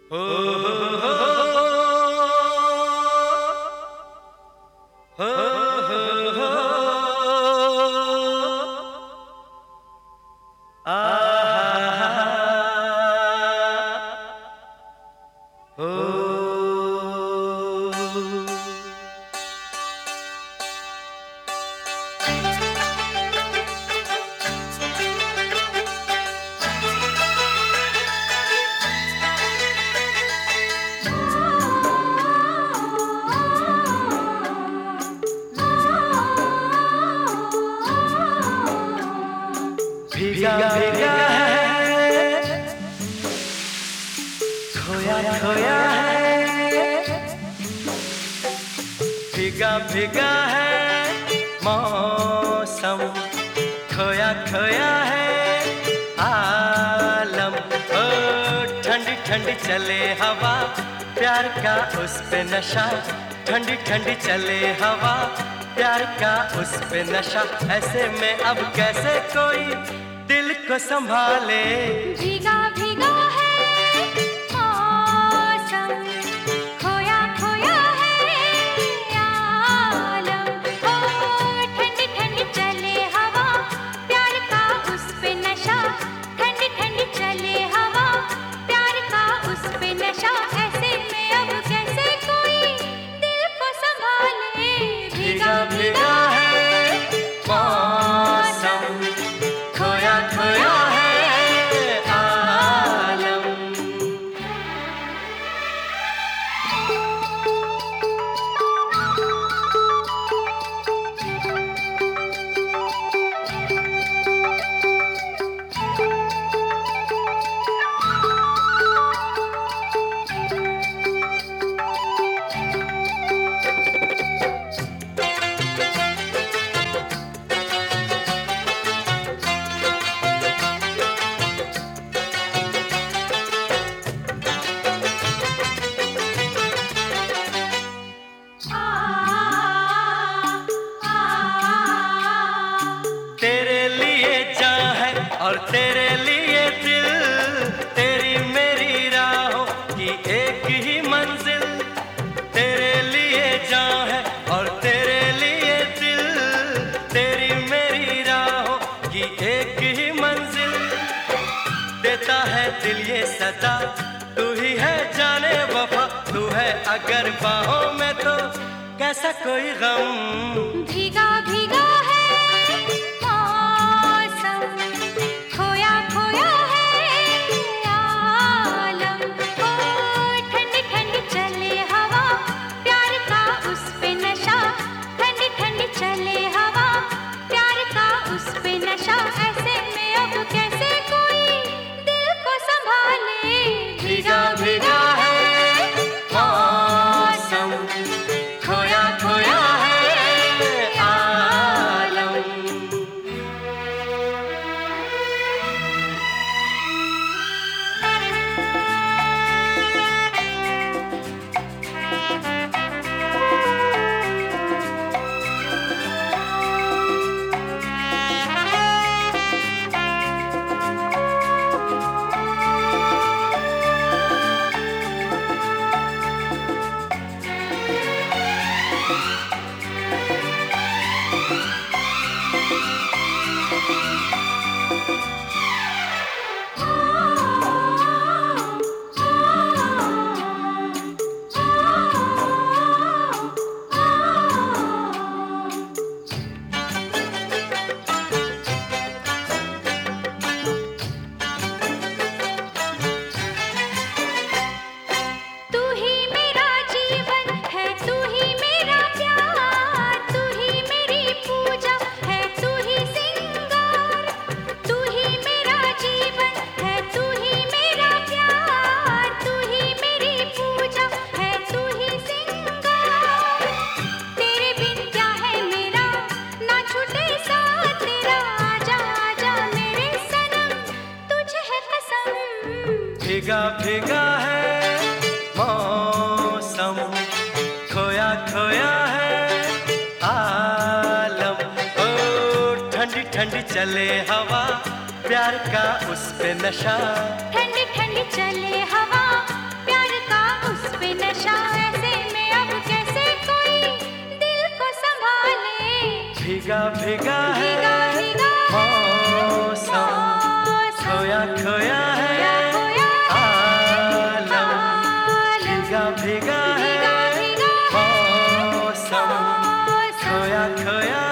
हो हो हो हो भीगा भीगा है, खोया खोया है, भीगा भीगा है मौसम, खोया खोया है आलम। ओ ठंडी ठंडी चले हवा, प्यार का उस पे नशा, ठंडी ठंडी चले हवा, प्यार का उस पे नशा। ऐसे में अब कैसे कोई दिल को संभाले। भीगा भीगा है मौसम, खोया खोया है आलम। ओ ठंडी ठंडी चले हवा, प्यार का उस पे नशा, ठंडी ठंडी चले हवा, प्यार का उस पे नशा। ऐसे में अब कैसे कोई दिल को संभाले। भीगा भीगा है मौसम, खोया खोया है आलम। तेरे लिए जान है और तेरे लिए दिल, तेरी मेरी राहों की एक ही मंजिल। तेरे लिए जान है और तेरे लिए दिल, तेरी मेरी राहों की एक ही मंजिल। देता है दिल ये सदा, तू ही है जाने वफा, तू है अगर बाहों में तो कैसा कोई गम। भीगा भीगा है मौसम, खोया खोया है आलम। ओ ठंडी ठंडी चले हवा, प्यार का उस पे नशा, ठंडी ठंडी चले हवा, प्यार का उस पे नशा। ऐसे में अब कैसे कोई दिल को संभाले। भीगा भीगा है मौसम, खोया खोया है आलम। तू ही मेरा जीवन है, तू ही मेरा प्यार, तू ही मेरी पूजा है, तू ही सिंगार। तू ही मेरा जीवन है, तू ही मेरा प्यार, तू ही मेरी पूजा है, तू ही सिंगार। तेरे बिन क्या है मेरा, ना छूटे साथ तेरा। आजा आजा मेरे सनम, तुझे है कसम। भीगा भीगा है मौसम, खोया खोया है आलम। ओ ठंडी ठंडी चले हवा, प्यार का उस पे नशा, ठंडी ठंडी चले हवा, प्यार भीगा भीगा है भीगा भीगा मौसम, खोया खोया है आलम। भीगा भीगा है मौसम, खोया खोया